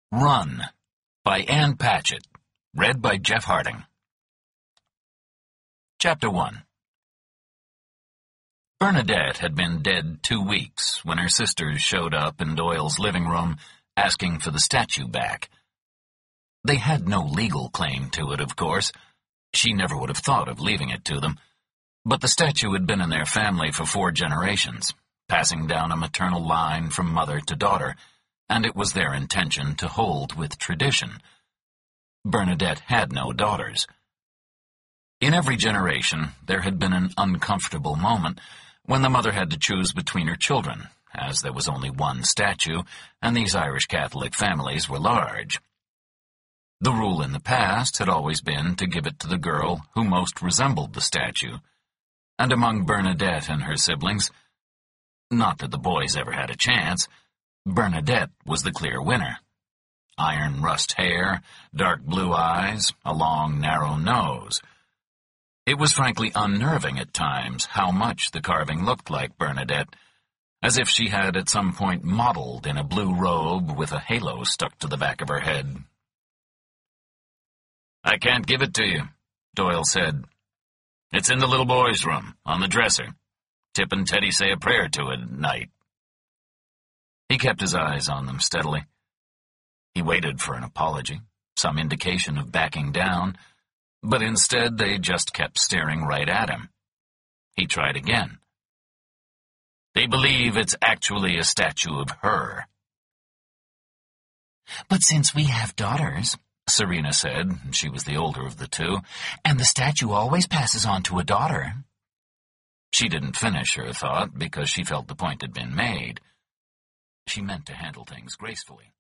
Run by Ann Patchett. Read by Jeff Harding. Chapter 1. Bernadette had been dead 2 weeks when her sisters showed up in Doyle's living room asking for the statue back. They had no legal claim to it, of course. She never would have thought of leaving it to them. But the statue had been in their family for 4 generations, passing down a maternal line from mother to daughter, and it was their intention to hold with tradition. Bernadette had no daughters. In every generation, there had been an uncomfortable moment when the mother had to choose between her children, as there was only one statue, and these Irish Catholic families were large. The rule in the past had always been to give it to the girl who most resembled the statue, and among Bernadette and her siblings, not that the boys ever had a chance, Bernadette was the clear winner. Iron rust hair, dark blue eyes, a long, narrow nose. It was frankly unnerving at times how much the carving looked like Bernadette, as if she had at some point modeled in a blue robe with a halo stuck to the back of her head. "I can't give it to you," Doyle said. "It's in the little boy's room, on the dresser. Tip and Teddy say a prayer to it at night." He kept his eyes on them steadily. He waited for an apology, some indication of backing down, but instead they just kept staring right at him. He tried again. "They believe it's actually a statue of her." "But since we have daughters," Serena said, she was the older of the two, "and the statue always passes on to a daughter." She didn't finish her thought because she felt the point had been made. She meant to handle things gracefully.